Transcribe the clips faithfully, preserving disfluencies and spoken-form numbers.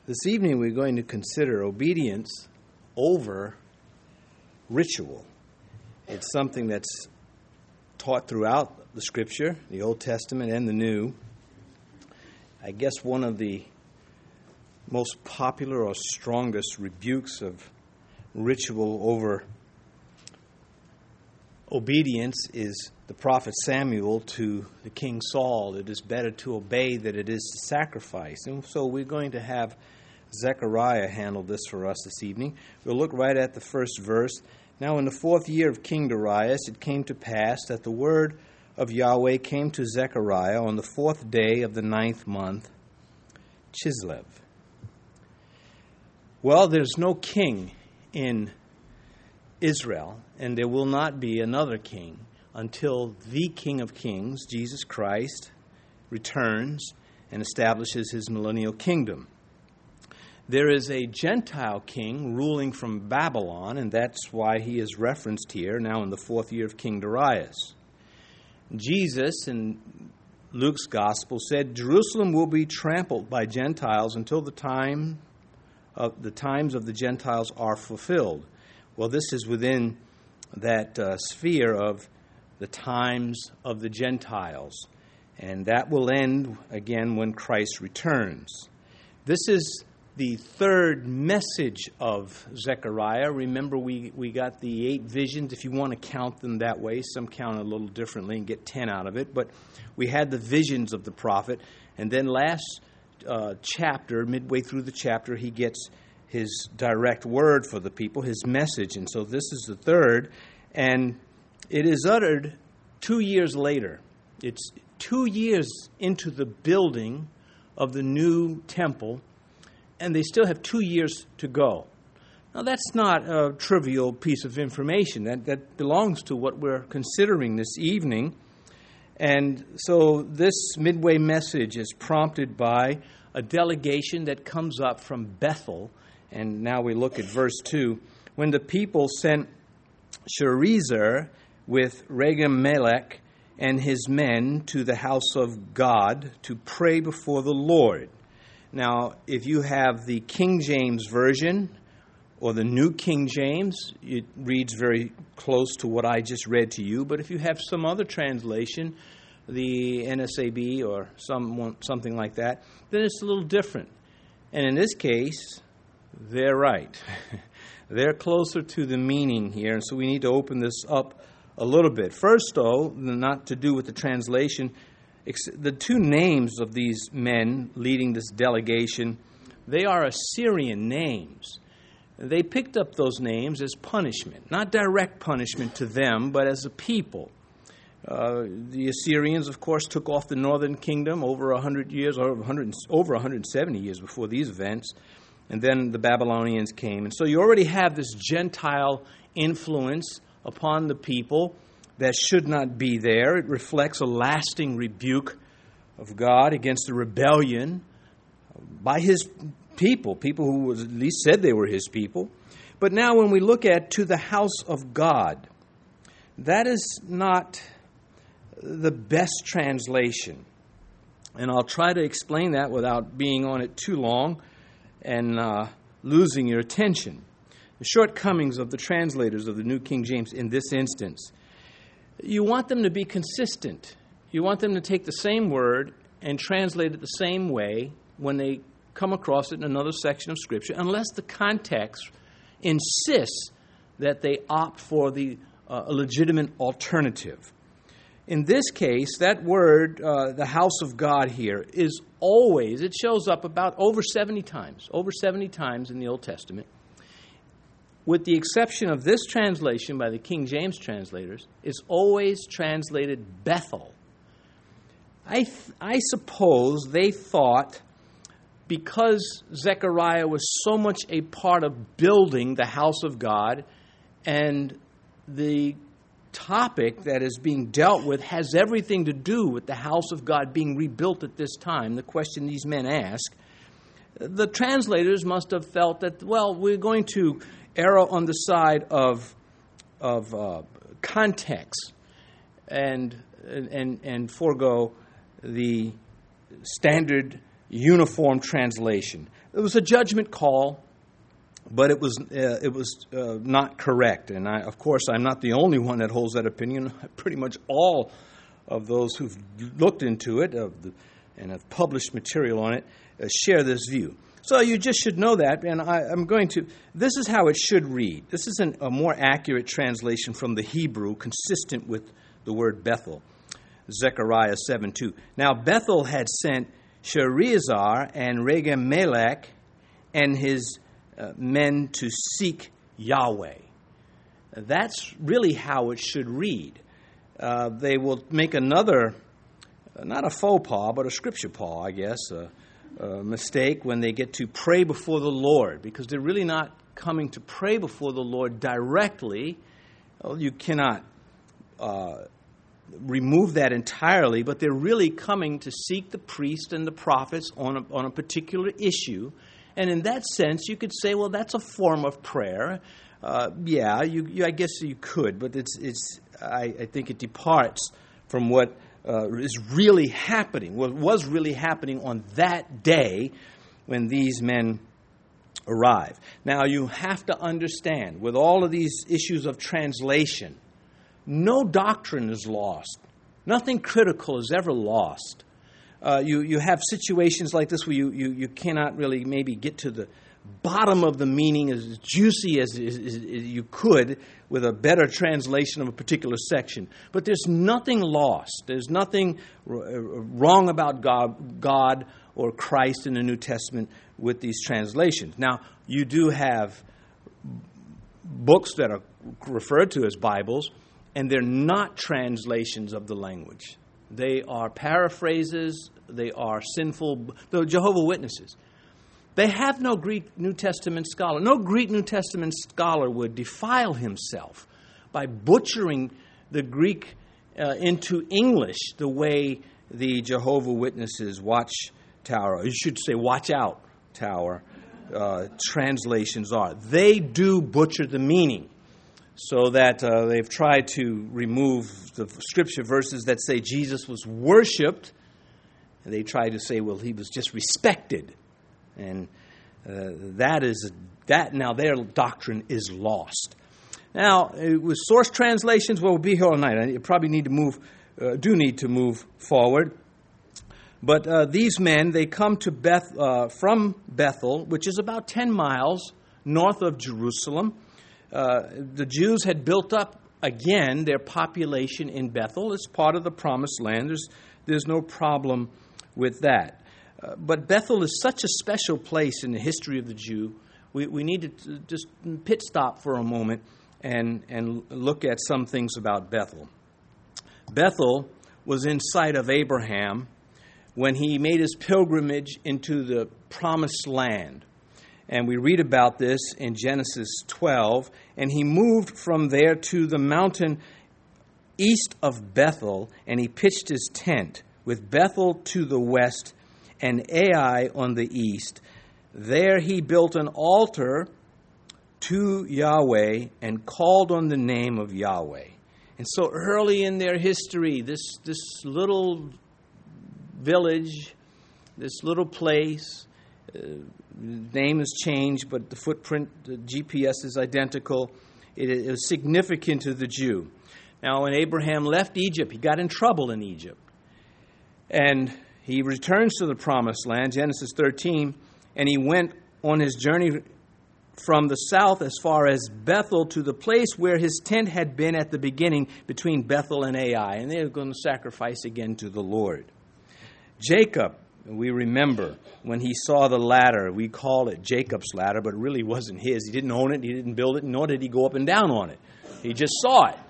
This evening we're going to consider obedience over ritual. It's something that's taught throughout the Scripture, the Old Testament and the New. I guess one of the most popular or strongest rebukes of ritual over obedience is the prophet Samuel to the King Saul. It is better to obey than it is to sacrifice. And so we're going to have Zechariah handle this for us this evening. We'll look right at the first verse. Now in the fourth year of King Darius, it came to pass that the word of Yahweh came to Zechariah on the fourth day of the ninth month, Chislev. Well, there's no king in Israel, and there will not be another king until the King of Kings, Jesus Christ, returns and establishes his millennial kingdom. There is a Gentile king ruling from Babylon, and that's why he is referenced here now in the fourth year of King Darius. Jesus in Luke's gospel said, Jerusalem will be trampled by Gentiles until the time of the times of the Gentiles are fulfilled. Well, this is within that uh, sphere of the times of the Gentiles, and that will end again when Christ returns. This is the third message of Zechariah. Remember, we, we got the eight visions, if you want to count them that way. Some count a little differently and get ten out of it. But we had the visions of the prophet. And then last uh, chapter, midway through the chapter, he gets his direct word for the people, his message. And so this is the third. And it is uttered two years later. It's two years into the building of the new temple, and they still have two years to go. Now, that's not a trivial piece of information. That, that belongs to what we're considering this evening. And so this midway message is prompted by a delegation that comes up from Bethel. And now we look at verse two. When the people sent Sherezer with Regem-Melech and his men to the house of God to pray before the Lord. Now, if you have the King James Version or the New King James, it reads very close to what I just read to you. But if you have some other translation, the N S A B or some, something like that, then it's a little different. And in this case, they're right. They're closer to the meaning here, and so we need to open this up a little bit. First, though, not to do with the translation, the two names of these men leading this delegation, they are Assyrian names. They picked up those names as punishment, not direct punishment to them, but as a people. Uh, the Assyrians, of course, took off the northern kingdom over one hundred years, or one hundred, over one hundred seventy years before these events, and then the Babylonians came. And so you already have this Gentile influence upon the people that should not be there. It reflects a lasting rebuke of God against the rebellion by his people, people who was, at least said they were his people. But now when we look at to the house of God, that is not the best translation. And I'll try to explain that without being on it too long and uh, losing your attention. The shortcomings of the translators of the New King James in this instance. You want them to be consistent. You want them to take the same word and translate it the same way when they come across it in another section of Scripture, unless the context insists that they opt for the uh, a legitimate alternative. In this case, that word, uh, the house of God here, is always, it shows up about over seventy times, over seventy times in the Old Testament. With the exception of this translation by the King James translators, is always translated Bethel. I, th- I suppose they thought because Zechariah was so much a part of building the house of God, and the topic that is being dealt with has everything to do with the house of God being rebuilt at this time, the question these men ask, the translators must have felt that, well, we're going to err on the side of of uh, context and and and forego the standard uniform translation. It was a judgment call, but it was uh, it was uh, not correct. And I, of course, I'm not the only one that holds that opinion. Pretty much all of those who've looked into it of the, and have published material on it uh, share this view. So you just should know that, and I, I'm going to, this is how it should read. This is an, a more accurate translation from the Hebrew, consistent with the word Bethel. Zechariah seven two. Now Bethel had sent Sherezer and Regem-Melech and his uh, men to seek Yahweh. That's really how it should read. Uh, they will make another, uh, not a faux pas, but a scripture pas, I guess, uh, Uh, mistake when they get to pray before the Lord, because they're really not coming to pray before the Lord directly. Well, you cannot uh, remove that entirely, but they're really coming to seek the priest and the prophets on a, on a particular issue. And in that sense, you could say, well, that's a form of prayer. Uh, yeah, you, you, I guess you could, but it's it's. I, I think it departs from what Uh, is really happening, what was really happening on that day when these men arrived. Now, you have to understand, with all of these issues of translation, no doctrine is lost. Nothing critical is ever lost. Uh, you, you have situations like this where you, you, you cannot really maybe get to the bottom of the meaning as juicy as, as, as you could with a better translation of a particular section. But there's nothing lost. There's nothing wrong about God, God or Christ in the New Testament with these translations. Now, you do have books that are referred to as Bibles, and they're not translations of the language. They are paraphrases. They are sinful. The Jehovah's Witnesses. They have no Greek New Testament scholar. No Greek New Testament scholar would defile himself by butchering the Greek uh, into English the way the Jehovah's Witnesses Watchtower, you should say Watch Out Tower, uh, translations are. They do butcher the meaning so that uh, they've tried to remove the scripture verses that say Jesus was worshipped. And they try to say, well, he was just respected. And uh, that is that. Now their doctrine is lost. Now with source translations, well, we'll be here all night. You probably need to move, uh, do need to move forward. But uh, these men, they come to Beth uh, from Bethel, which is about ten miles north of Jerusalem. Uh, the Jews had built up again their population in Bethel. It's part of the Promised Land. There's there's no problem with that. Uh, but Bethel is such a special place in the history of the Jew. We, we need to just pit stop for a moment and, and look at some things about Bethel. Bethel was in sight of Abraham when he made his pilgrimage into the Promised Land. And we read about this in Genesis twelve. And he moved from there to the mountain east of Bethel, and he pitched his tent with Bethel to the west and Ai on the east. There he built an altar to Yahweh and called on the name of Yahweh. And so early in their history, this, this little village, this little place, uh, name has changed, but the footprint, the G P S is identical. It is significant to the Jew. Now, when Abraham left Egypt, he got in trouble in Egypt. And he returns to the Promised Land, Genesis thirteen, and he went on his journey from the south as far as Bethel to the place where his tent had been at the beginning between Bethel and Ai. And they were going to sacrifice again to the Lord. Jacob, we remember when he saw the ladder, we call it Jacob's ladder, but it really wasn't his. He didn't own it, he didn't build it, nor did he go up and down on it. He just saw it.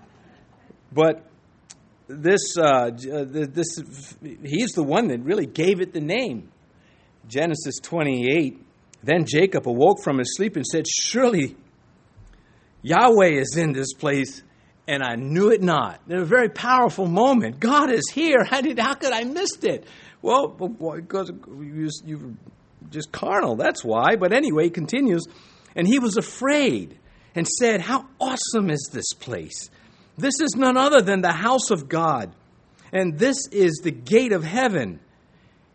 But this, uh, this, he's the one that really gave it the name. Genesis twenty-eight, then Jacob awoke from his sleep and said, surely Yahweh is in this place, and I knew it not. It was a very powerful moment. God is here. How did? How could I missed it? Well, because you're just carnal, that's why. But anyway, he continues, and he was afraid and said, how awesome is this place? This is none other than the house of God, and this is the gate of heaven.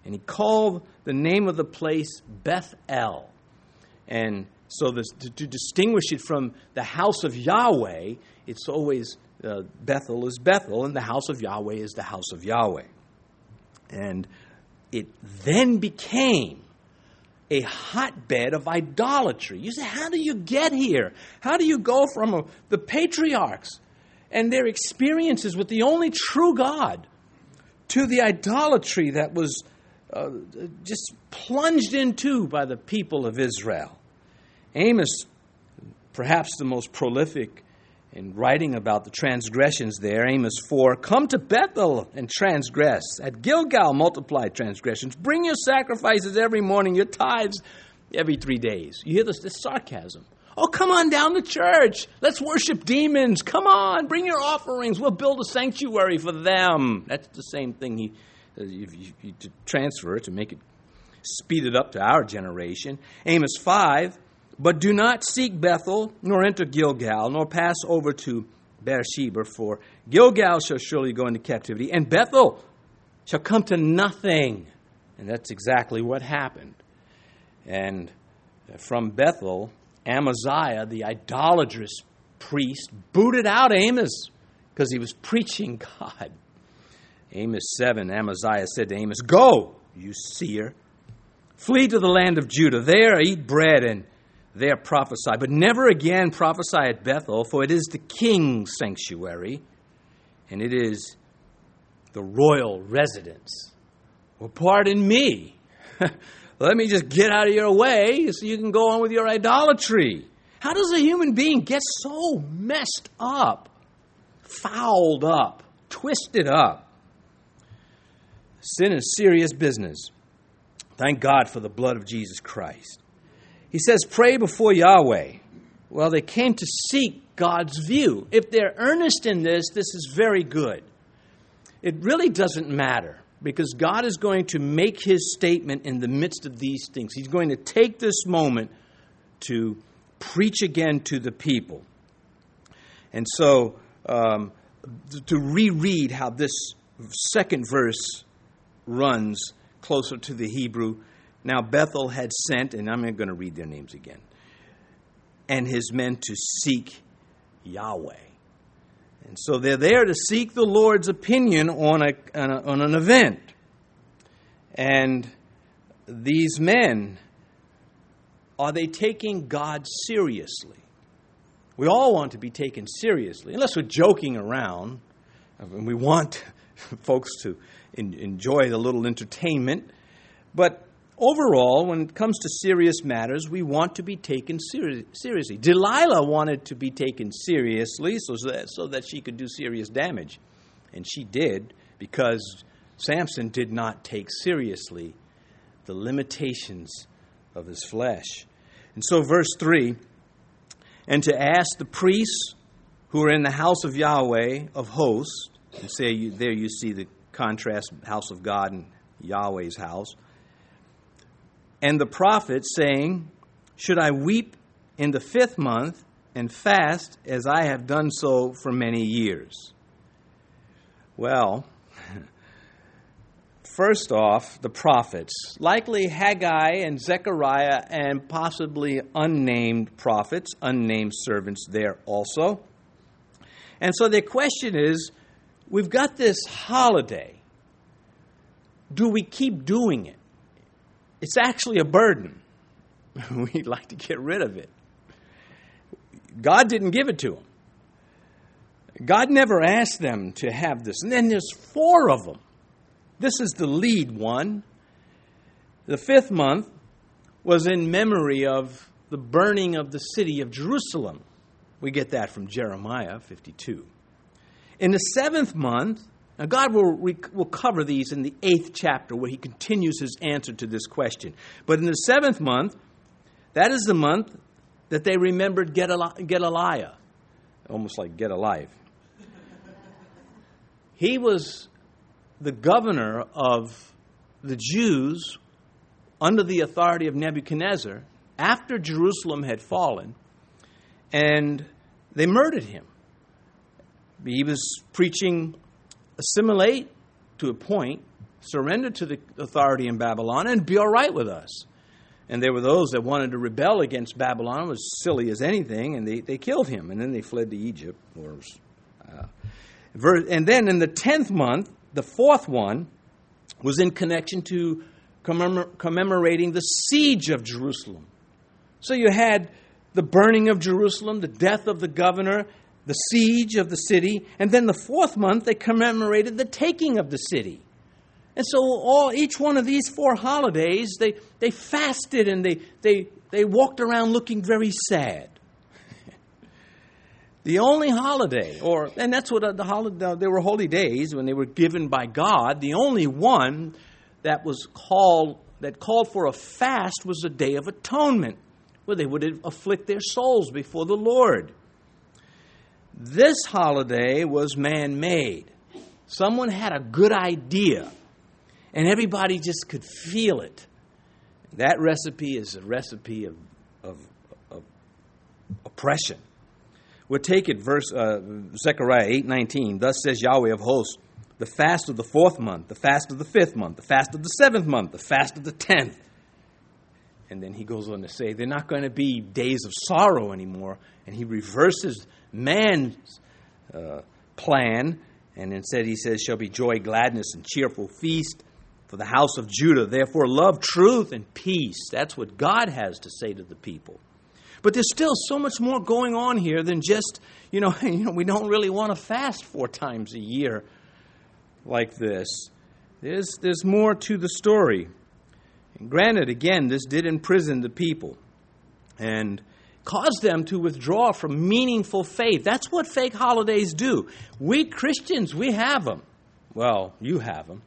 And he called the name of the place Bethel. And so this, to, to distinguish it from the house of Yahweh, it's always uh, Bethel is Bethel, and the house of Yahweh is the house of Yahweh. And it then became a hotbed of idolatry. You say, how do you get here? How do you go from a, the patriarchs and their experiences with the only true God to the idolatry that was uh, just plunged into by the people of Israel? Amos, perhaps the most prolific in writing about the transgressions there, Amos four, come to Bethel and transgress. At Gilgal multiply transgressions. Bring your sacrifices every morning, your tithes every three days. You hear this, this sarcasm. Oh, come on down to church. Let's worship demons. Come on, bring your offerings. We'll build a sanctuary for them. That's the same thing he, uh, you, you, you, to transfer it, to make it, speed it up to our generation. Amos five, but do not seek Bethel, nor enter Gilgal, nor pass over to Beersheba, for Gilgal shall surely go into captivity, and Bethel shall come to nothing. And that's exactly what happened. And from Bethel, Amaziah, the idolatrous priest, booted out Amos because he was preaching God. Amos seven, Amaziah said to Amos, go, you seer, flee to the land of Judah. There eat bread and there prophesy, but never again prophesy at Bethel, for it is the king's sanctuary, and it is the royal residence. Well, pardon me. Let me just get out of your way so you can go on with your idolatry. How does a human being get so messed up, fouled up, twisted up? Sin is serious business. Thank God for the blood of Jesus Christ. He says, pray before Yahweh. Well, they came to seek God's view. If they're earnest in this, this is very good. It really doesn't matter, because God is going to make his statement in the midst of these things. He's going to take this moment to preach again to the people. And so, um, to reread how this second verse runs closer to the Hebrew. Now Bethel had sent, and I'm going to read their names again, and his men to seek Yahweh. And so they're there to seek the Lord's opinion on, a, on, a, on an event. And these men, are they taking God seriously? We all want to be taken seriously, unless we're joking around. And we want folks to in, enjoy the little entertainment. But overall, when it comes to serious matters, we want to be taken seri- seriously. Delilah wanted to be taken seriously so that, so that she could do serious damage. And she did, because Samson did not take seriously the limitations of his flesh. And so verse three, and to ask the priests who are in the house of Yahweh of hosts, and say you, there you see the contrast, house of God and Yahweh's house, and the prophets, saying, should I weep in the fifth month and fast as I have done so for many years? Well, first off, the prophets, likely Haggai and Zechariah and possibly unnamed prophets, unnamed servants there also. And so the question is, we've got this holiday. Do we keep doing it? It's actually a burden. We'd like to get rid of it. God didn't give it to them. God never asked them to have this. And then there's four of them. This is the lead one. The fifth month was in memory of the burning of the city of Jerusalem. We get that from Jeremiah fifty-two. In the seventh month, now, God will, will cover these in the eighth chapter where he continues his answer to this question. But in the seventh month, that is the month that they remembered Gedaliah. Almost like get alive. He was the governor of the Jews under the authority of Nebuchadnezzar after Jerusalem had fallen, and they murdered him. He was preaching assimilate to a point, surrender to the authority in Babylon and be all right with us. And there were those that wanted to rebel against Babylon. It was silly as anything, and they, they killed him. And then they fled to Egypt. Or, uh, and then in the tenth month, the fourth one, was in connection to commemor- commemorating the siege of Jerusalem. So you had the burning of Jerusalem, the death of the governor, the siege of the city, and then the fourth month they commemorated the taking of the city. And so all each one of these four holidays, they, they fasted and they, they, they walked around looking very sad. The only holiday, or and that's what the holiday, they were holy days when they were given by God. The only one that was called that called for a fast was the Day of Atonement, where they would afflict their souls before the Lord. This holiday was man-made. Someone had a good idea, and everybody just could feel it. That recipe is a recipe of, of, of oppression. We'll take it, verse uh, Zechariah eight nineteen. Thus says Yahweh of hosts, the fast of the fourth month, the fast of the fifth month, the fast of the seventh month, the fast of the tenth. And then he goes on to say, they're not going to be days of sorrow anymore. And he reverses man's uh, plan. And instead he says, shall be joy, gladness, and cheerful feast for the house of Judah. Therefore love, truth, and peace. That's what God has to say to the people. But there's still so much more going on here than just, you know, you know, we don't really want to fast four times a year like this. There's, there's more to the story. And granted, again, this did imprison the people and caused them to withdraw from meaningful faith. That's what fake holidays do. We Christians, we have them. Well, you have them.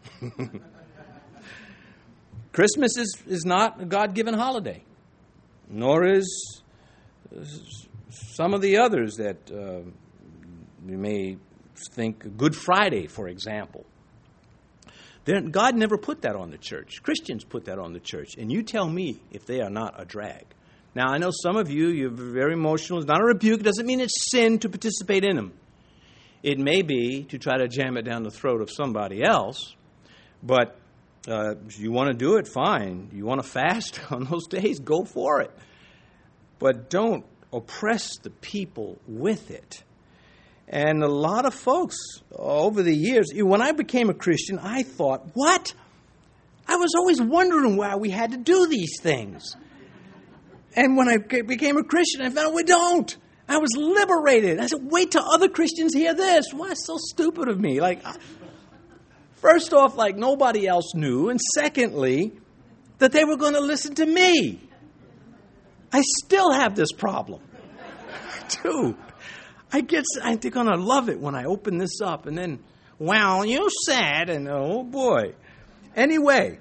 Christmas is, is not a God-given holiday, nor is some of the others that uh, you may think, Good Friday, for example. They're, God never put that on the church. Christians put that on the church. And you tell me if they are not a drag. Now, I know some of you, you're very emotional. It's not a rebuke. It doesn't mean it's sin to participate in them. It may be to try to jam it down the throat of somebody else. But uh, if you want to do it, fine. You want to fast on those days, go for it. But don't oppress the people with it. And a lot of folks over the years, when I became a Christian, I thought, what? I was always wondering why we had to do these things. And when I became a Christian, I found out we don't. I was liberated. I said, wait till other Christians hear this. Why, it's so stupid of me. Like, first off, like nobody else knew. And secondly, that they were going to listen to me. I still have this problem. Dude, I get, I think I'm going to love it when I open this up. And then, well, you said, and oh boy. Anyway,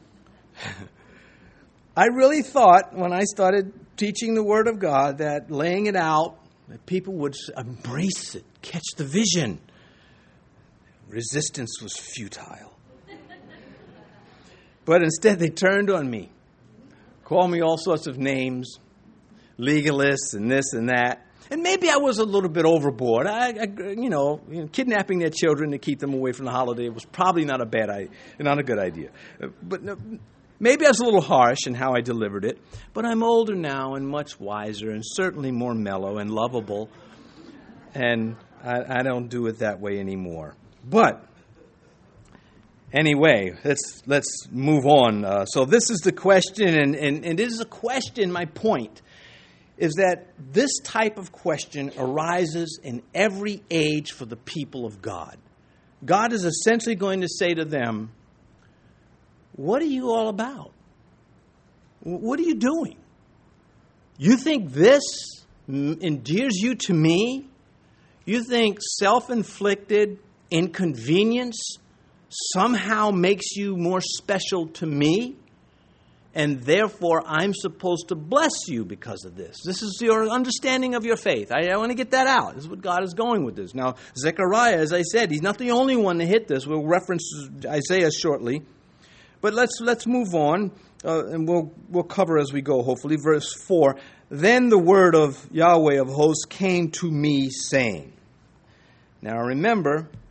I really thought when I started teaching the Word of God that laying it out, that people would embrace it, catch the vision. Resistance was futile. But instead they turned on me. Call me all sorts of names, legalists and this and that. And maybe I was a little bit overboard. I, I you, know, you know, kidnapping their children to keep them away from the holiday was probably not a bad idea, not a good idea. But maybe I was a little harsh in how I delivered it. But I'm older now and much wiser and certainly more mellow and lovable. And I, I don't do it that way anymore. But anyway, let's let's move on. Uh, so this is the question, and, and, and it is a question, my point, is that this type of question arises in every age for the people of God. God is essentially going to say to them, what are you all about? What are you doing? You think this endears you to me? You think self-inflicted inconvenience somehow makes you more special to me, and therefore I'm supposed to bless you because of this? This is your understanding of your faith. I, I want to get that out. This is what God is going with this. Now, Zechariah, as I said, he's not the only one to hit this. We'll reference Isaiah shortly. But let's let's move on, uh, and we'll we'll cover as we go, hopefully. Verse four, then the word of Yahweh of hosts came to me, saying. Now remember,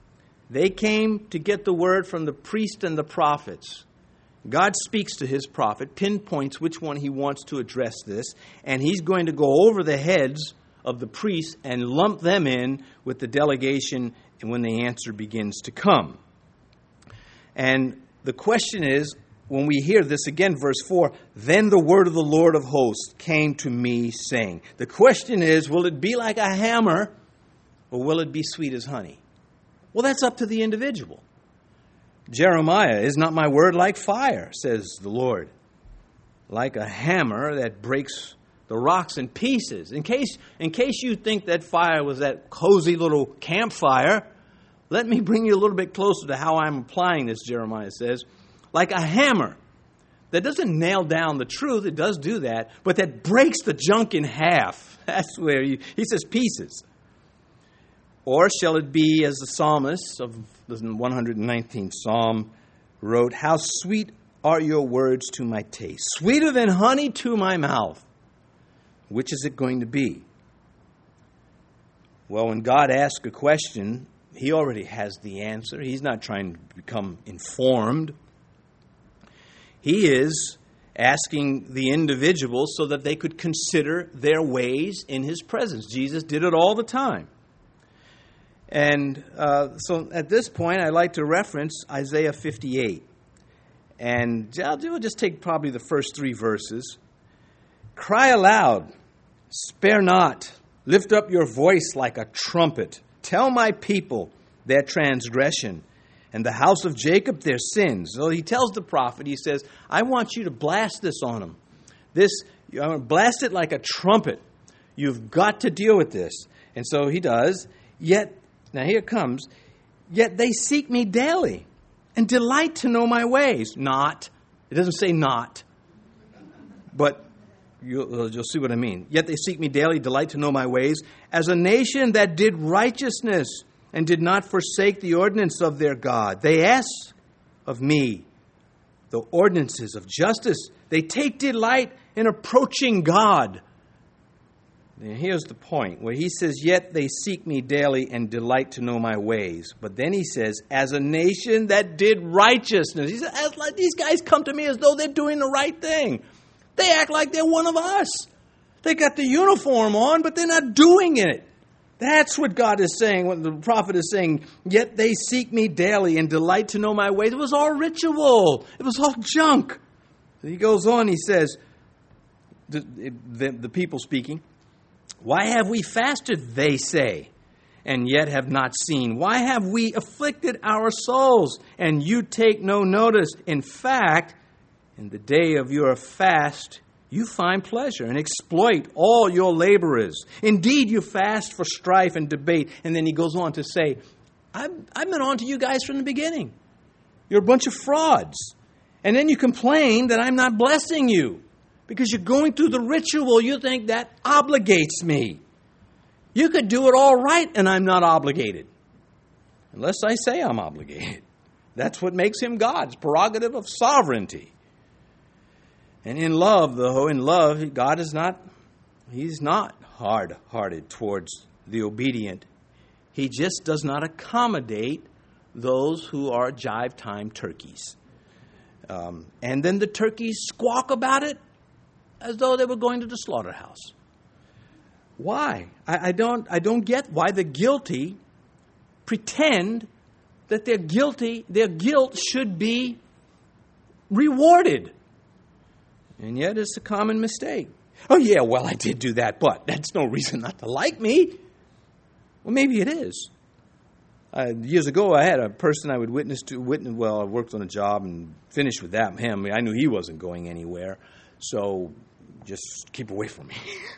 They came to get the word from the priest and the prophets. God speaks to his prophet, pinpoints which one he wants to address this, and he's going to go over the heads of the priests and lump them in with the delegation when the answer begins to come. And the question is, when we hear this again, verse four, then the word of the Lord of hosts came to me saying. The question is, will it be like a hammer or will it be sweet as honey? Well, that's up to the individual. Jeremiah, is not my word like fire, says the Lord, like a hammer that breaks the rocks in pieces. In case, in case you think that fire was that cozy little campfire, let me bring you a little bit closer to how I'm applying this, Jeremiah says. Like a hammer that doesn't nail down the truth, it does do that, but that breaks the junk in half. That's where you, he says pieces. Or shall it be as the psalmist of the one hundred nineteenth Psalm wrote, how sweet are your words to my taste, sweeter than honey to my mouth. Which is it going to be? Well, when God asks a question, he already has the answer. He's not trying to become informed. He is asking the individual so that they could consider their ways in his presence. Jesus did it all the time. And uh, so at this point, I'd like to reference Isaiah fifty-eight. And I'll just take probably the first three verses. Cry aloud, spare not, lift up your voice like a trumpet. Tell my people their transgression, and the house of Jacob their sins. So he tells the prophet, he says, I want you to blast this on them. This, you know, blast it like a trumpet. You've got to deal with this. And so he does. Yet, now here it comes, yet they seek me daily and delight to know my ways. Not. It doesn't say not. But you'll, you'll see what I mean. Yet they seek me daily, delight to know my ways. As a nation that did righteousness and did not forsake the ordinance of their God. They ask of me the ordinances of justice. They take delight in approaching God. And here's the point where he says, yet they seek me daily and delight to know my ways. But then he says, as a nation that did righteousness. He says, as like these guys come to me as though they're doing the right thing. They act like they're one of us. They got the uniform on, but they're not doing it. That's what God is saying, what the prophet is saying. Yet they seek me daily and delight to know my ways. It was all ritual. It was all junk. He goes on, he says, the, the, the people speaking, why have we fasted, they say, and yet have not seen? Why have we afflicted our souls, and you take no notice? In fact, in the day of your fast, you find pleasure and exploit all your laborers. Indeed, you fast for strife and debate. And then he goes on to say, I've, I've been on to you guys from the beginning. You're a bunch of frauds. And then you complain that I'm not blessing you because you're going through the ritual. You think that obligates me. You could do it all right and I'm not obligated. Unless I say I'm obligated. That's what makes him God's prerogative of sovereignty. And in love, though, in love, God is not, he's not hard-hearted towards the obedient. He just does not accommodate those who are jive time turkeys. Um, and then the turkeys squawk about it as though they were going to the slaughterhouse. Why? I, I don't, I don't get why the guilty pretend that they're guilty, their guilt should be rewarded. And yet it's a common mistake. Oh, yeah, well, I did do that, but that's no reason not to like me. Well, maybe it is. Uh, years ago, I had a person I would witness to. Witness, well, I worked on a job and finished with that. Him, I knew he wasn't going anywhere, so just keep away from me.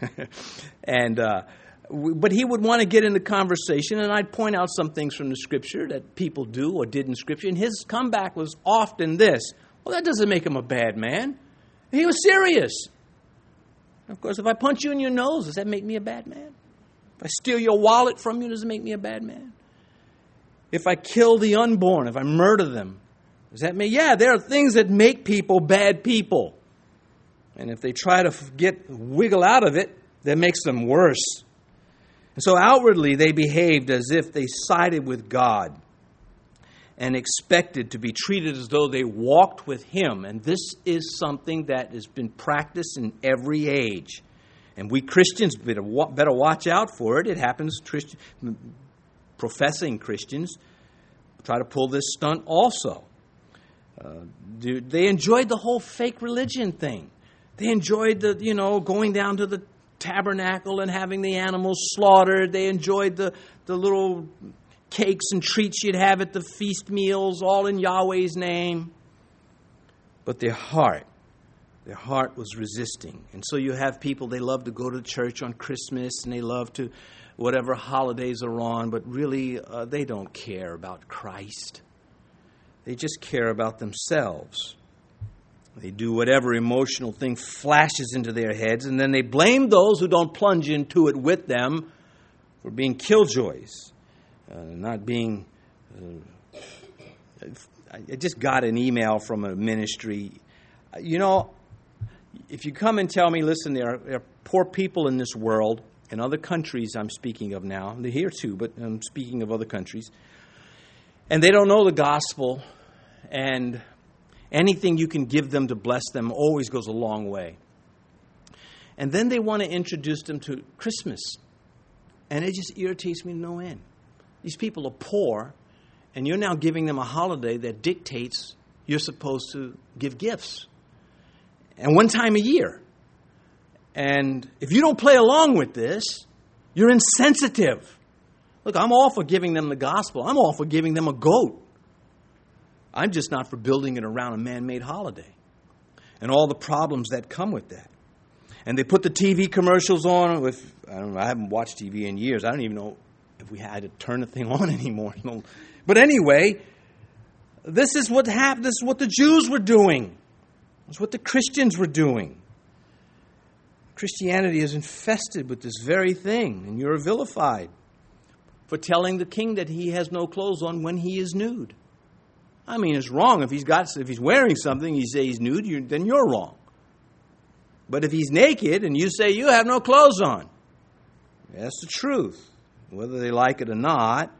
and uh, w- but he would want to get into conversation, and I'd point out some things from the Scripture that people do or did in Scripture, and his comeback was often this: well, that doesn't make him a bad man. He was serious. Of course, if I punch you in your nose, does that make me a bad man? If I steal your wallet from you, does it make me a bad man? If I kill the unborn, if I murder them, does that mean, yeah, there are things that make people bad people. And if they try to get wiggle out of it, that makes them worse. And so outwardly, they behaved as if they sided with God. and expected to be treated as though they walked with Him. And this is something that has been practiced in every age. And we Christians better better watch out for it. It happens, Christian, professing Christians try to pull this stunt also. Uh, they enjoyed the whole fake religion thing. They enjoyed the, you know, going down to the tabernacle and having the animals slaughtered. They enjoyed the, the little cakes and treats you'd have at the feast meals, all in Yahweh's name. But their heart, their heart was resisting. And so you have people, they love to go to church on Christmas and they love to, whatever holidays are on, but really uh, they don't care about Christ. They just care about themselves. They do whatever emotional thing flashes into their heads, and then they blame those who don't plunge into it with them for being killjoys, uh, not being... Uh, I just got an email from a ministry. You know, if you come and tell me, listen, there are, there are poor people in this world, in other countries I'm speaking of now, they're here too, but I'm speaking of other countries, and they don't know the gospel, and anything you can give them to bless them always goes a long way. And then they want to introduce them to Christmas, and it just irritates me to no end. These people are poor, and you're now giving them a holiday that dictates you're supposed to give gifts. And one time a year. And if you don't play along with this, you're insensitive. Look, I'm all for giving them the gospel. I'm all for giving them a goat. I'm just not for building it around a man-made holiday and all the problems that come with that. And they put the T V commercials on. With I don't know, I haven't watched T V in years. I don't even know if we had to turn the thing on anymore. But anyway, this is what happened. This is what the Jews were doing. It's what the Christians were doing. Christianity is infested with this very thing, and you're vilified for telling the king that he has no clothes on when he is nude. I mean, it's wrong. If he's got, if he's wearing something, you say he's nude, you're, then you're wrong. But if he's naked and you say you have no clothes on, that's the truth, whether they like it or not.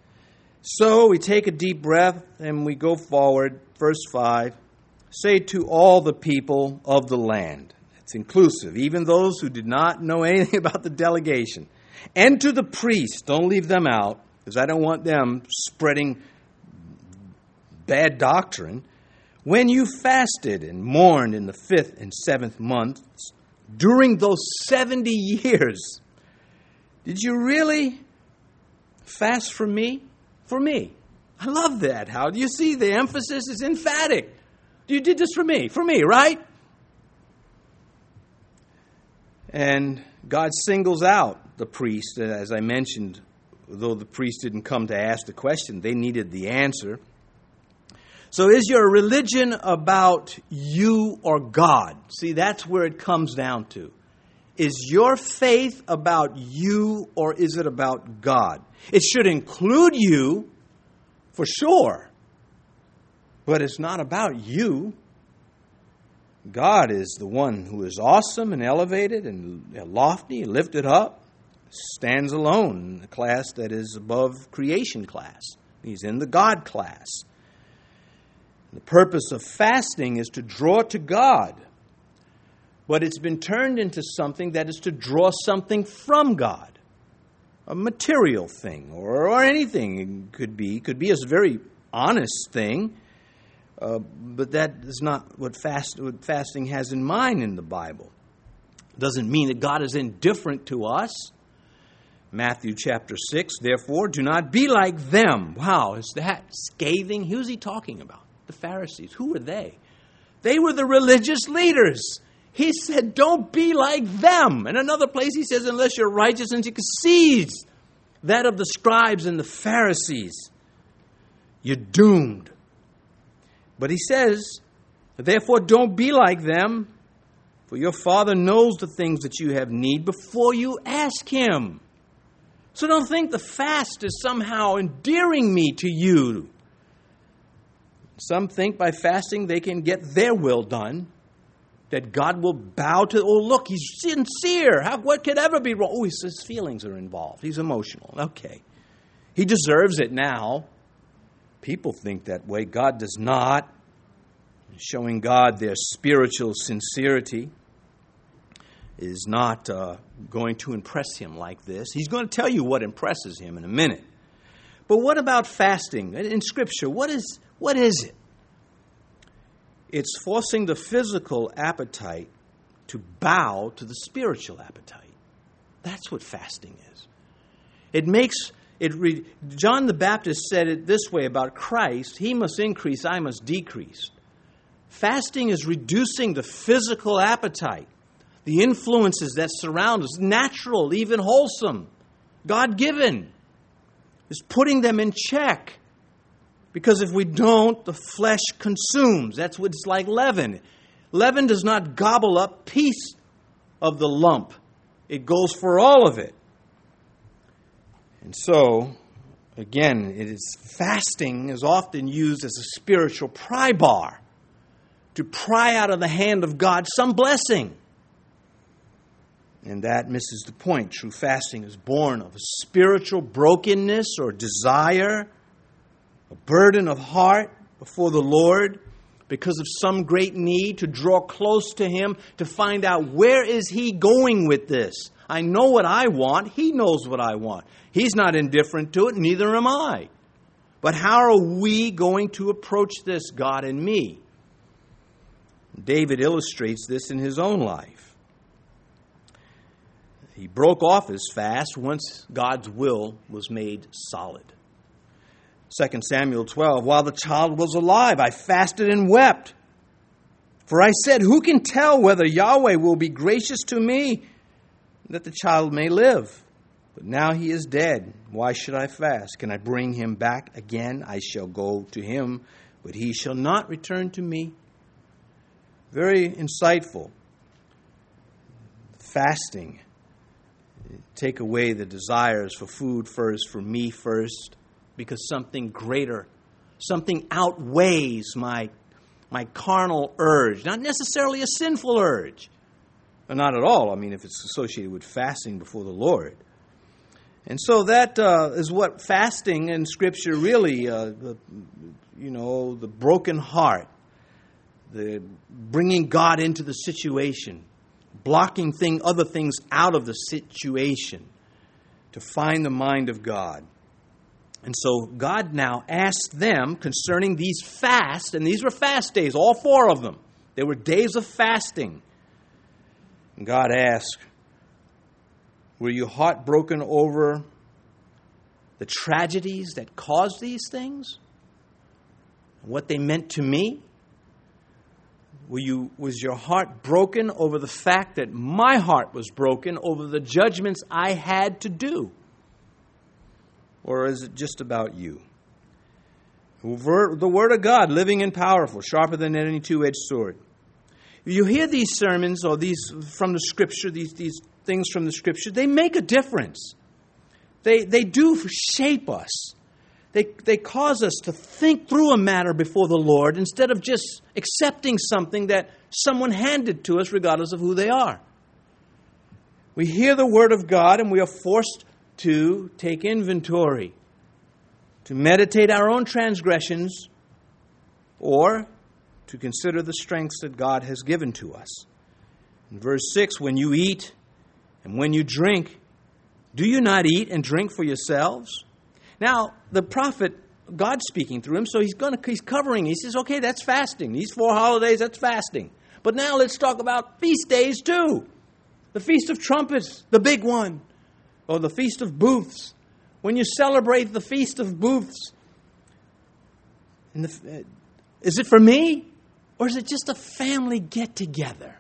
So we take a deep breath and we go forward. Verse five, say to all the people of the land. It's inclusive, even those who did not know anything about the delegation. And to the priests, don't leave them out, because I don't want them spreading bad doctrine. When you fasted and mourned in the fifth and seventh months, during those seventy years, did you really fast for me? For me. I love that. How do you see the emphasis is emphatic? You did this for me. For me, right? And God singles out the priest, as I mentioned, though the priest didn't come to ask the question, they needed the answer. So is your religion about you or God? See, that's where it comes down to. Is your faith about you or is it about God? It should include you, for sure, but it's not about you. God is the one who is awesome and elevated and lofty and lifted up, stands alone in the class that is above creation class. He's in the God class. The purpose of fasting is to draw to God, but it's been turned into something that is to draw something from God, a material thing or, or anything. It could be, could be a very honest thing. Uh, but that is not what, fast, what fasting has in mind in the Bible. It doesn't mean that God is indifferent to us. Matthew chapter six, therefore, do not be like them. Wow, is that scathing? Who's he talking about? The Pharisees. Who were they? They were the religious leaders. He said, don't be like them. In another place, he says, unless your righteousness exceeds that of the scribes and the Pharisees, you're doomed. But he says, therefore, don't be like them, for your Father knows the things that you have need before you ask Him. So don't think the fast is somehow endearing me to you. Some think by fasting they can get their will done, that God will bow to, oh, look, he's sincere. How, what could ever be wrong? Oh, his feelings are involved. He's emotional. Okay. He deserves it now. People think that way. God does not. Showing God their spiritual sincerity is not uh, going to impress him like this. He's going to tell you what impresses him in a minute. But what about fasting? In Scripture, what is what is it? It's forcing the physical appetite to bow to the spiritual appetite. That's what fasting is. It makes it. Re, John the Baptist said it this way about Christ: He must increase, I must decrease. Fasting is reducing the physical appetite, the influences that surround us, natural, even wholesome, God-given, is putting them in check. Because if we don't, the flesh consumes. That's what it's like leaven. Leaven does not gobble up piece of the lump. It goes for all of it. And so, again, it is fasting is often used as a spiritual pry bar to pry out of the hand of God some blessing. And that misses the point. True fasting is born of a spiritual brokenness or desire, a burden of heart before the Lord because of some great need to draw close to Him, to find out where is He going with this. I know what I want. He knows what I want. He's not indifferent to it, neither am I. But how are we going to approach this, God and me? David illustrates this in his own life. He broke off his fast once God's will was made solid. Second Samuel twelve, while the child was alive, I fasted and wept. For I said, who can tell whether Yahweh will be gracious to me that the child may live? But now he is dead. Why should I fast? Can I bring him back again? I shall go to him, but he shall not return to me. Very insightful. Fasting. Take away the desires for food first, for me first, because something greater, something outweighs my, my carnal urge. Not necessarily a sinful urge. Not at all. I mean, if it's associated with fasting before the Lord. And so that uh, is what fasting in Scripture really, uh, the, you know, the broken heart, the bringing God into the situation, blocking thing, other things out of the situation to find the mind of God. And so God now asked them concerning these fasts, and these were fast days, all four of them. They were days of fasting. And God asked, were you heartbroken over the tragedies that caused these things? What they meant to me? Were you, was your heart broken over the fact that my heart was broken over the judgments I had to do? Or is it just about you? The Word of God, living and powerful, sharper than any two-edged sword. You hear these sermons or these from the Scripture, these, these things from the Scripture, they make a difference. They, they do shape us. They, they cause us to think through a matter before the Lord instead of just accepting something that someone handed to us regardless of who they are. We hear the Word of God and we are forced to take inventory, to meditate our own transgressions, or to consider the strengths that God has given to us. In verse six, when you eat and when you drink, do you not eat and drink for yourselves? Now, the prophet, God's speaking through him, so he's going to, he's covering. He says, okay, that's fasting. These four holidays, that's fasting. But now let's talk about feast days too. The Feast of Trumpets, the big one. Or the Feast of Booths. When you celebrate the Feast of Booths, in the, uh, is it for me? Or is it just a family get-together?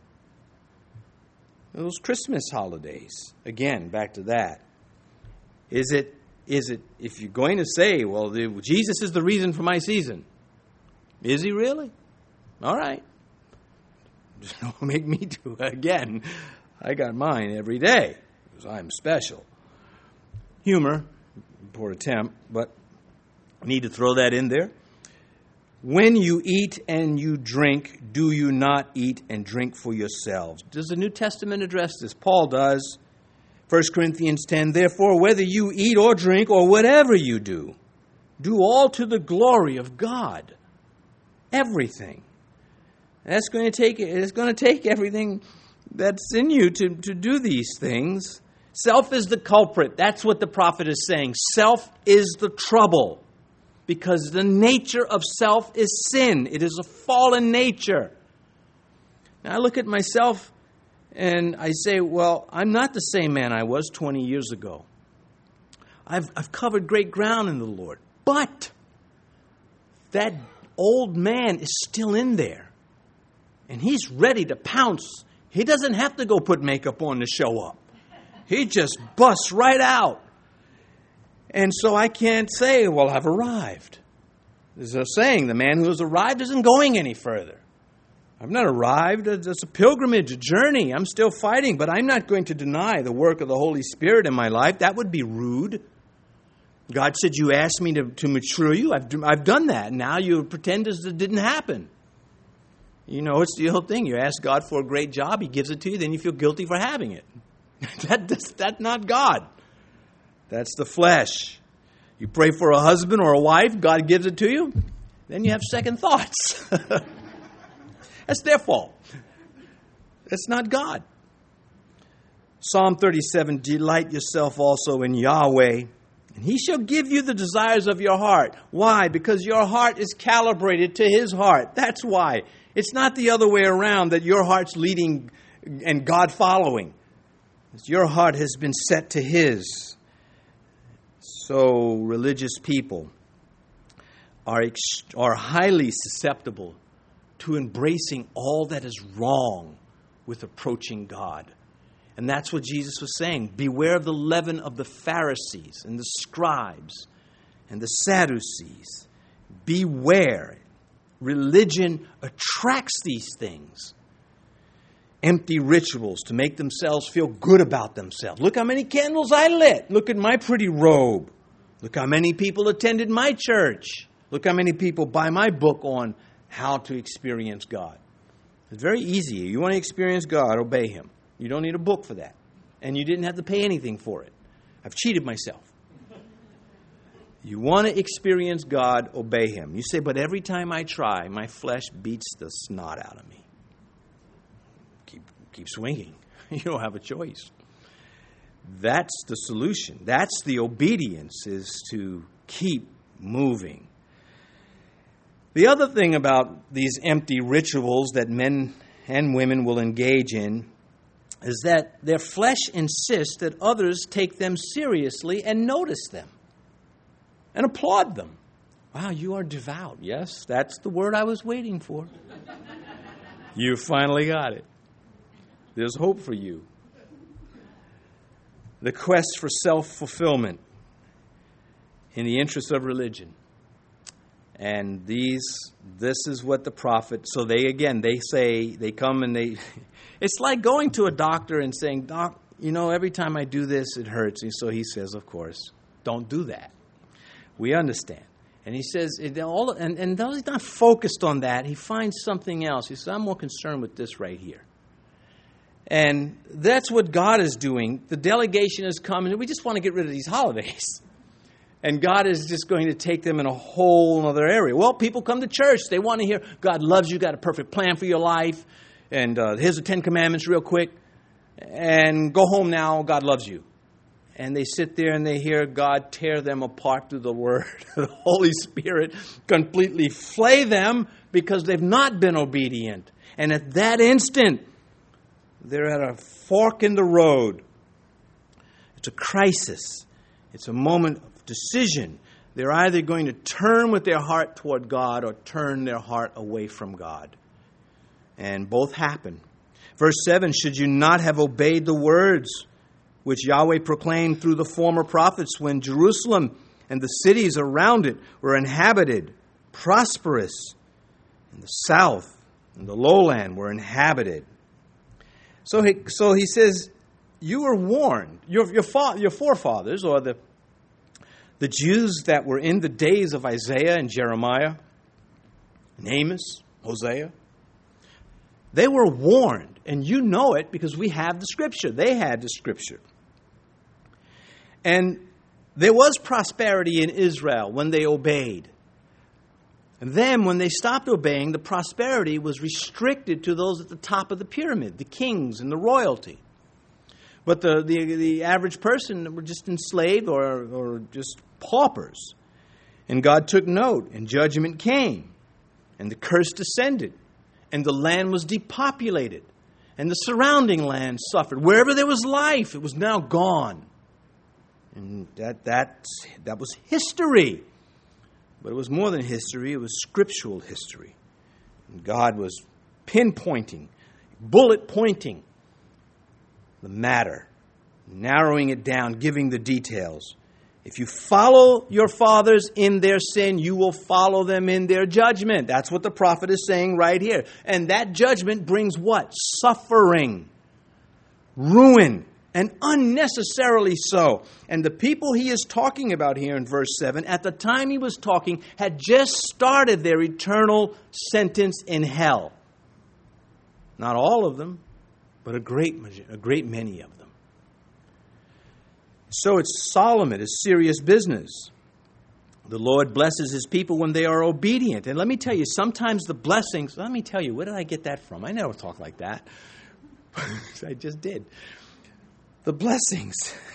Those Christmas holidays. Again, back to that. Is it, is it, if you're going to say, well, the, Jesus is the reason for my season. Is he really? All right. Just don't make me do it again. I got mine every day. I'm special. Humor, poor attempt, but I need to throw that in there. When you eat and you drink, do you not eat and drink for yourselves? Does the New Testament address this? Paul does. First Corinthians ten, therefore, whether you eat or drink or whatever you do, Do all to the glory of God. Everything. That's going to take, it's going to take everything that's in you to, to do these things. Self is the culprit. That's what the prophet is saying. Self is the trouble. Because the nature of self is sin. It is a fallen nature. Now I look at myself and I say, well, I'm not the same man I was twenty years ago. I've, I've covered great ground in the Lord. But that old man is still in there. And he's ready to pounce. He doesn't have to go put makeup on to show up. He just busts right out. And so I can't say, well, I've arrived. There's a saying, the man who has arrived isn't going any further. I've not arrived. It's a pilgrimage, a journey. I'm still fighting, but I'm not going to deny the work of the Holy Spirit in my life. That would be rude. God said, you asked me to, to mature you. I've, I've done that. Now you pretend as it didn't happen. You know, it's the whole thing. You ask God for a great job, He gives it to you, then you feel guilty for having it. that, that's, that's not God. That's the flesh. You pray for a husband or a wife, God gives it to you, then you have second thoughts. That's their fault. That's not God. Psalm thirty-seven, delight yourself also in Yahweh, and He shall give you the desires of your heart. Why? Because your heart is calibrated to His heart. That's why. It's not the other way around, that your heart's leading and God following. Your heart has been set to His. So religious people are, ex- are highly susceptible to embracing all that is wrong with approaching God. And that's what Jesus was saying. Beware of the leaven of the Pharisees and the scribes and the Sadducees. Beware. Religion attracts these things. Empty rituals to make themselves feel good about themselves. Look how many candles I lit. Look at my pretty robe. Look how many people attended my church. Look how many people buy my book on how to experience God. It's very easy. You want to experience God, obey Him. You don't need a book for that. And you didn't have to pay anything for it. I've cheated myself. You want to experience God, obey Him. You say, but every time I try, my flesh beats the snot out of me. Keep, keep swinging. You don't have a choice. That's the solution. That's the obedience, is to keep moving. The other thing about these empty rituals that men and women will engage in is that their flesh insists that others take them seriously and notice them and applaud them. Wow, you are devout. Yes, that's the word I was waiting for. You finally got it. There's hope for you. The quest for self-fulfillment in the interest of religion. And these, this is what the prophet, so they, again, they say, they come and they, it's like going to a doctor and saying, Doc, you know, every time I do this, it hurts. And so he says, of course, don't do that. We understand. And he says, it all, and, and though he's not focused on that, he finds something else. He says, I'm more concerned with this right here. And that's what God is doing. The delegation has come, and we just want to get rid of these holidays. And God is just going to take them in a whole other area. Well, people come to church. They want to hear, God loves you, got a perfect plan for your life. And uh, here's the Ten Commandments real quick. And go home now, God loves you. And they sit there and they hear God tear them apart through the Word. The Holy Spirit completely flay them because they've not been obedient. And at that instant, they're at a fork in the road. It's a crisis. It's a moment of decision. They're either going to turn with their heart toward God or turn their heart away from God. And both happen. Verse seven, should you not have obeyed the words which Yahweh proclaimed through the former prophets when Jerusalem and the cities around it were inhabited, prosperous, and the south and the lowland were inhabited. So he, so he says, you were warned. Your, your, fa- your forefathers, or the, the Jews that were in the days of Isaiah and Jeremiah, and Amos, Hosea, they were warned. And you know it because we have the Scripture. They had the Scripture. And There was prosperity in Israel when they obeyed. And then when they stopped obeying, the prosperity was restricted to those at the top of the pyramid, the kings and the royalty. But the, the, the average person were just enslaved or, or just paupers. And God took note, and judgment came, and the curse descended, and the land was depopulated, and the surrounding land suffered. Wherever there was life, it was now gone. And that, that, that was history. But it was more than history, it was scriptural history. And God was pinpointing, bullet pointing the matter, narrowing it down, giving the details. If you follow your fathers in their sin, you will follow them in their judgment. That's what the prophet is saying right here. And that judgment brings what? Suffering, ruin, and unnecessarily so. And the people he is talking about here in verse seven, at the time he was talking, had just started their eternal sentence in hell. Not all of them, but a great, a great many of them. So it's solemn, it is serious business. The Lord blesses his people when they are obedient. And let me tell you, sometimes the blessings, let me tell you, where did I get that from? I never talk like that. I just did. The blessings.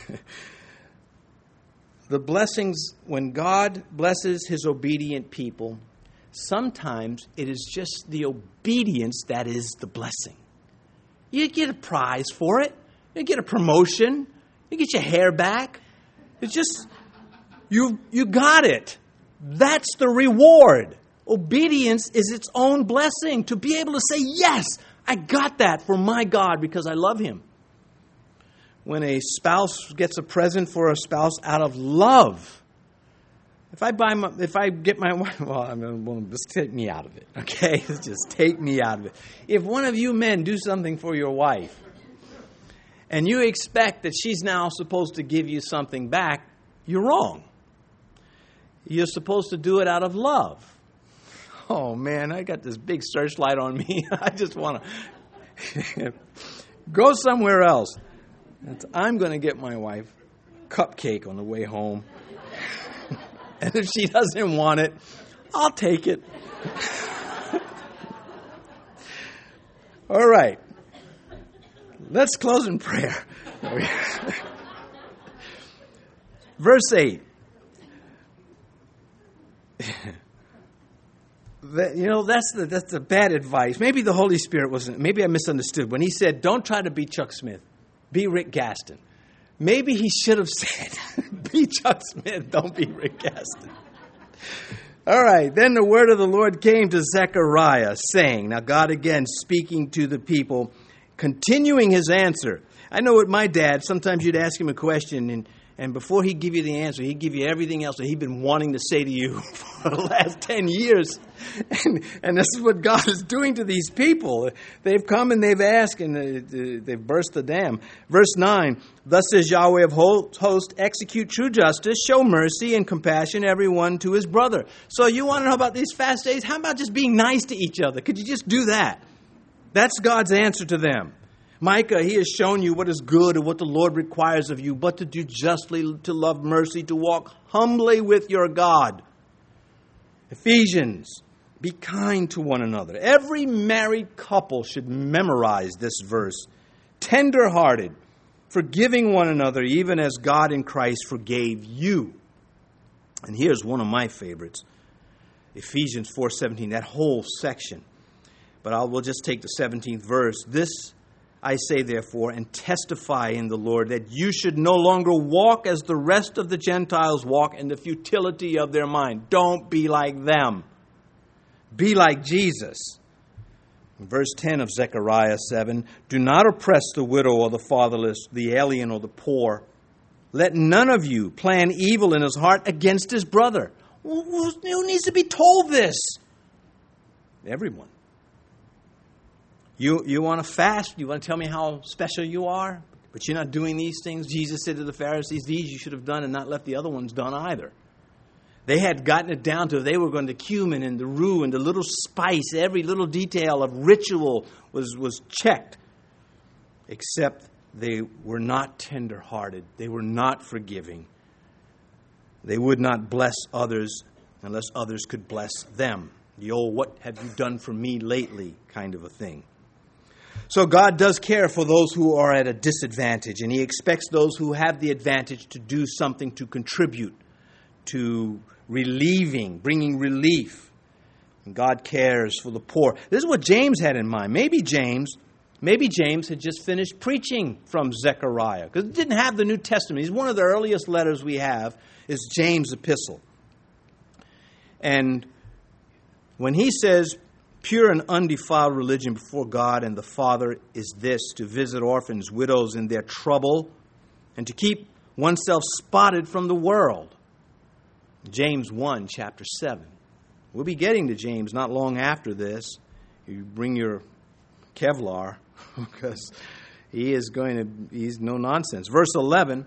The blessings, when God blesses his obedient people, sometimes it is just the obedience that is the blessing. You get a prize for it. You get a promotion. You get your hair back. It's just, you you got it. That's the reward. Obedience is its own blessing. To be able to say, yes, I got that for my God because I love him. When a spouse gets a present for a spouse out of love, if I buy my, if I get my wife, well, I mean, well, just take me out of it, okay? Just take me out of it. If one of you men do something for your wife, and you expect that she's now supposed to give you something back, you're wrong. You're supposed to do it out of love. Oh man, I got this big searchlight on me. I just want to go somewhere else. I'm going to get my wife a cupcake on the way home. And if she doesn't want it, I'll take it. All right. Let's close in prayer. Verse eight. That, you know, that's the, that's the bad advice. Maybe the Holy Spirit wasn't, maybe I misunderstood when he said, don't try to be Chuck Smith. Be Rick Gaston. Maybe he should have said, be Chuck Smith, don't be Rick Gaston. All right, then the word of the Lord came to Zechariah, saying, now God again speaking to the people, continuing his answer. I know with my dad, sometimes you'd ask him a question, and, and before he'd give you the answer, he'd give you everything else that he'd been wanting to say to you for the last ten years. And, and this is what God is doing to these people. They've come and they've asked, and they've burst the dam. Verse nine, thus says Yahweh of hosts, execute true justice, show mercy and compassion, everyone to his brother. So you want to know about these fast days? How about just being nice to each other? Could you just do that? That's God's answer to them. Micah, he has shown you what is good and what the Lord requires of you, but to do justly, to love mercy, to walk humbly with your God. Ephesians, be kind to one another. Every married couple should memorize this verse. Tender-hearted, forgiving one another, even as God in Christ forgave you. And here's one of my favorites. Ephesians four seventeen, that whole section. But I will just take the seventeenth verse. This I say, therefore, and testify in the Lord, that you should no longer walk as the rest of the Gentiles walk in the futility of their mind. Don't be like them. Be like Jesus. In verse ten of Zechariah seven, do not oppress the widow or the fatherless, the alien or the poor. Let none of you plan evil in his heart against his brother. Who needs to be told this? Everyone. You you want to fast? You want to tell me how special you are? But you're not doing these things? Jesus said to the Pharisees, these you should have done and not left the other ones done either. They had gotten it down to they were going to cumin and the rue and the little spice. Every little detail of ritual was, was checked. Except they were not tender-hearted. They were not forgiving. They would not bless others unless others could bless them. The old, what have you done for me lately kind of a thing. So God does care for those who are at a disadvantage, and He expects those who have the advantage to do something to contribute to relieving, bringing relief. And God cares for the poor. This is what James had in mind. Maybe James, maybe James had just finished preaching from Zechariah, because it didn't have the New Testament. He's one of the earliest letters we have is James' epistle. And when he says, pure and undefiled religion before God and the Father is this, to visit orphans, widows in their trouble, and to keep oneself spotted from the world. James one, chapter seven. We'll be getting to James not long after this. You bring your Kevlar, because he is going to, he's no nonsense. Verse eleven,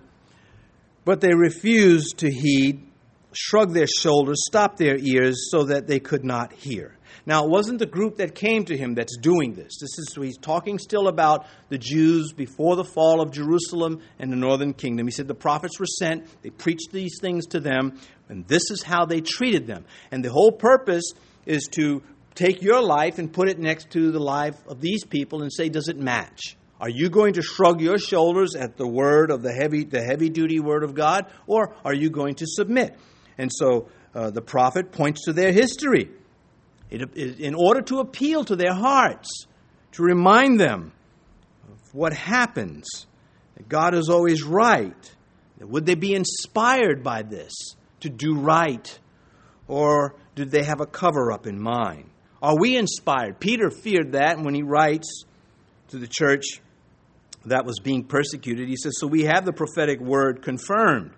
but they refused to heed, shrugged their shoulders, stopped their ears so that they could not hear. Now, it wasn't the group that came to him that's doing this. This is, he's talking still about the Jews before the fall of Jerusalem and the northern kingdom. He said the prophets were sent, they preached these things to them, and this is how they treated them. And the whole purpose is to take your life and put it next to the life of these people and say, does it match? Are you going to shrug your shoulders at the word of the heavy, the heavy-duty word of God, or are you going to submit? And so uh, the prophet points to their history. It, it, in order to appeal to their hearts, to remind them of what happens, that God is always right. Would they be inspired by this to do right? Or did they have a cover-up in mind? Are we inspired? Peter feared that when he writes to the church that was being persecuted. He says, so we have the prophetic word confirmed,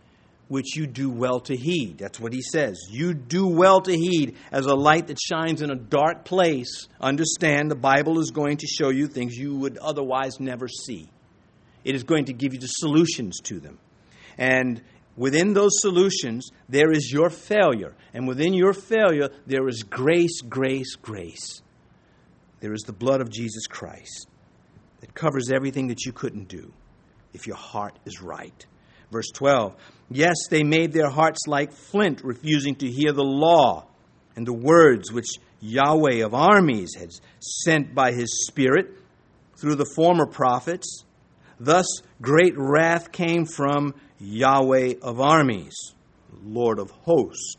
which you do well to heed. That's what he says. You do well to heed as a light that shines in a dark place. Understand the Bible is going to show you things you would otherwise never see. It is going to give you the solutions to them. And within those solutions, there is your failure. And within your failure, there is grace, grace, grace. There is the blood of Jesus Christ that covers everything that you couldn't do if your heart is right. Verse twelve, yes, they made their hearts like flint, refusing to hear the law and the words which Yahweh of armies had sent by His Spirit through the former prophets. Thus great wrath came from Yahweh of armies, Lord of hosts.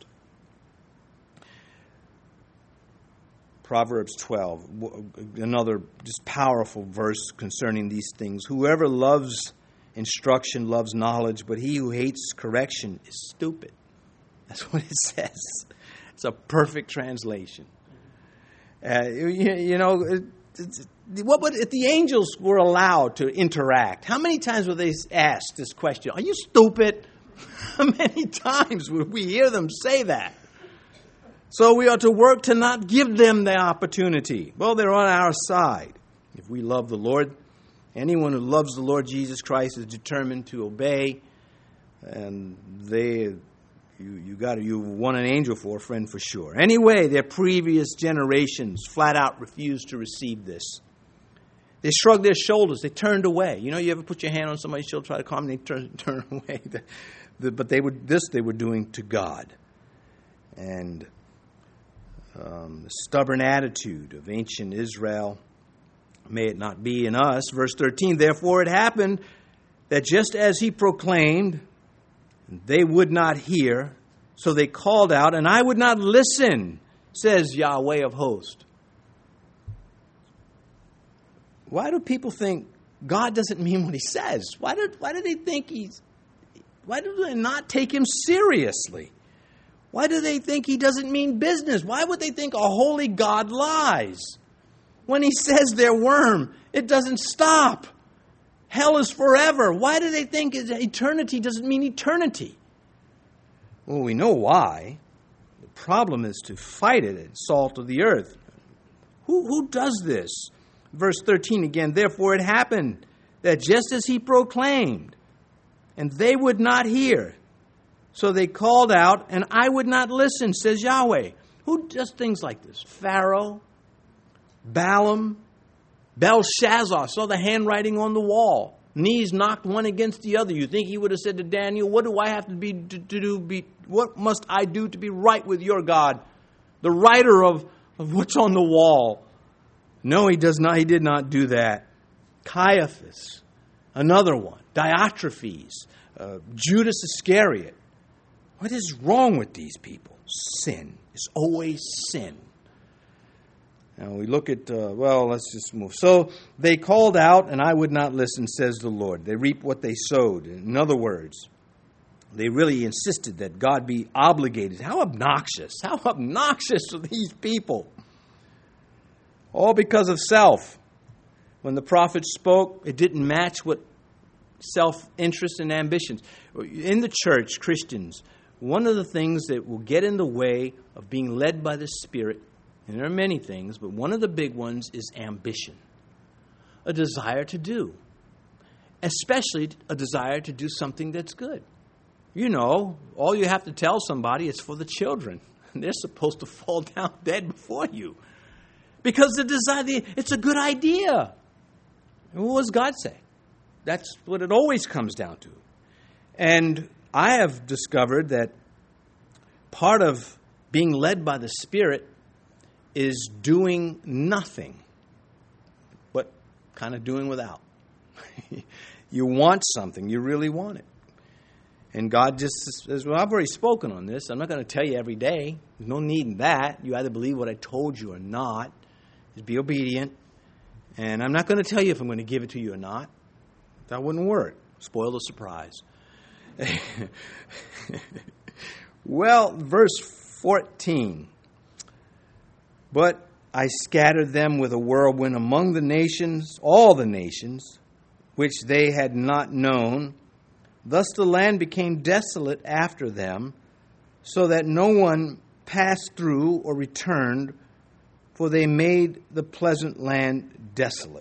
Proverbs twelve, another just powerful verse concerning these things. Whoever loves instruction loves knowledge, but he who hates correction is stupid. That's what it says. It's a perfect translation. Uh, you, you know, it, it's, what would, if the angels were allowed to interact, how many times would they ask this question? Are you stupid? How many times would we hear them say that? So we are to work to not give them the opportunity. Well, they're on our side. If we love the Lord, anyone who loves the Lord Jesus Christ is determined to obey, and they, you, you got you won an angel for a friend for sure. Anyway, their previous generations flat out refused to receive this. They shrugged their shoulders. They turned away. You know, you ever put your hand on somebody's shoulder, try to calm them, they turn, turn away. The, the, but they would this they were doing to God, and um, the stubborn attitude of ancient Israel. May it not be in us. Verse thirteen, therefore it happened that just as he proclaimed, they would not hear, so they called out, and I would not listen, says Yahweh of hosts. Why do people think God doesn't mean what He says? Why do, why do they think He's, why do they not take Him seriously? Why do they think He doesn't mean business? Why would they think a holy God lies? When He says they're worm, it doesn't stop. Hell is forever. Why do they think eternity doesn't mean eternity? Well, we know why. The problem is to fight it at salt of the earth. Who, who does this? Verse thirteen again, therefore it happened that just as he proclaimed, and they would not hear, so they called out, and I would not listen, says Yahweh. Who does things like this? Pharaoh? Balaam, Belshazzar, saw the handwriting on the wall. knees knocked one against the other. You think he would have said to Daniel, what do I have to be to, to do? Be, what must I do to be right with your God? The writer of, of what's on the wall. No, he does not. He did not do that. Caiaphas, another one. Diotrephes, uh, Judas Iscariot. What is wrong with these people? Sin. It's always sin. Now we look at, uh, well, let's just move. So they called out, and I would not listen, says the Lord. They reap what they sowed. In other words, they really insisted that God be obligated. How obnoxious. How obnoxious are these people? All because of self. When the prophet spoke, it didn't match what self-interest and ambitions. In the church, Christians, one of the things that will get in the way of being led by the Spirit, and there are many things, but one of the big ones is ambition. A desire to do. Especially a desire to do something that's good. You know, all you have to tell somebody is for the children. They're supposed to fall down dead before you. Because the desire, it's a good idea. And what does God say? That's what it always comes down to. And I have discovered that part of being led by the Spirit is doing nothing, but kind of doing without. You want something. You really want it. And God just says, well, I've already spoken on this. I'm not going to tell you every day. There's no need in that. You either believe what I told you or not. Just be obedient. And I'm not going to tell you if I'm going to give it to you or not. That wouldn't work. Spoil the surprise. Well, verse fourteen. But I scattered them with a whirlwind among the nations, all the nations, which they had not known. Thus the land became desolate after them, so that no one passed through or returned, for they made the pleasant land desolate.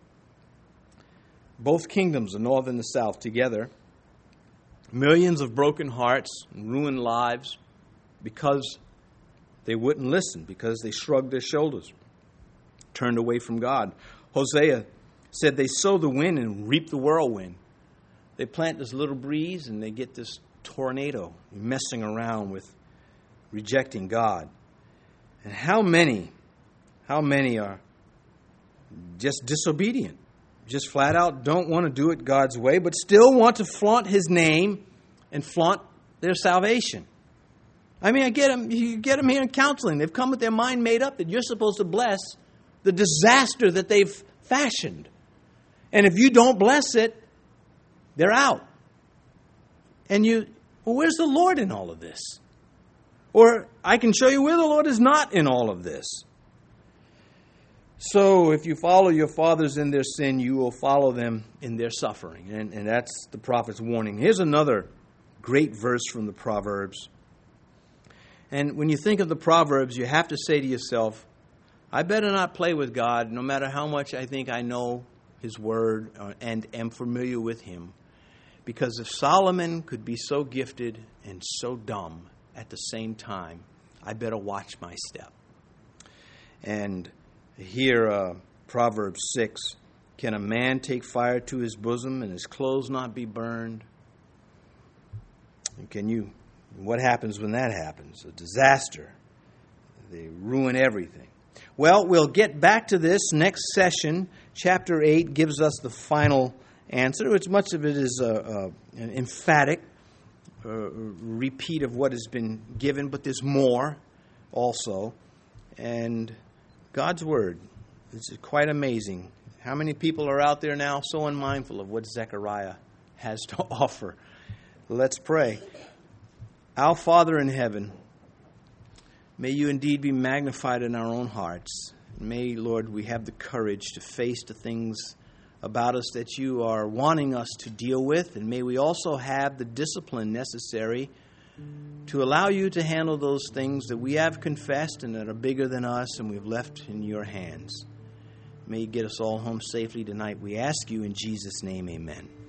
Both kingdoms, the north and the south, together, millions of broken hearts and ruined lives because they wouldn't listen, because they shrugged their shoulders, turned away from God. Hosea said they sow the wind and reap the whirlwind. They plant this little breeze and they get this tornado, messing around with rejecting God. And how many, how many are just disobedient? Just flat out don't want to do it God's way, but still want to flaunt His name and flaunt their salvation. I mean, I get them, you get them here in counseling. They've come with their mind made up that you're supposed to bless the disaster that they've fashioned. And if you don't bless it, they're out. And you, well, where's the Lord in all of this? Or I can show you where the Lord is not in all of this. So if you follow your fathers in their sin, you will follow them in their suffering. And, and that's the prophet's warning. Here's another great verse from the Proverbs. And when you think of the Proverbs, you have to say to yourself, I better not play with God, no matter how much I think I know His Word and am familiar with Him. Because if Solomon could be so gifted and so dumb at the same time, I better watch my step. And here, uh, Proverbs six, can a man take fire to his bosom and his clothes not be burned? And can you, what happens when that happens? A disaster. They ruin everything. Well, we'll get back to this next session. Chapter eight gives us the final answer, which much of it is uh, uh, an emphatic uh, repeat of what has been given, but there's more also. And God's Word is quite amazing. How many people are out there now so unmindful of what Zechariah has to offer? Let's pray. Our Father in heaven, may you indeed be magnified in our own hearts. May, Lord, we have the courage to face the things about us that you are wanting us to deal with. And may we also have the discipline necessary to allow you to handle those things that we have confessed and that are bigger than us and we've left in your hands. May you get us all home safely tonight. We ask you in Jesus' name, amen.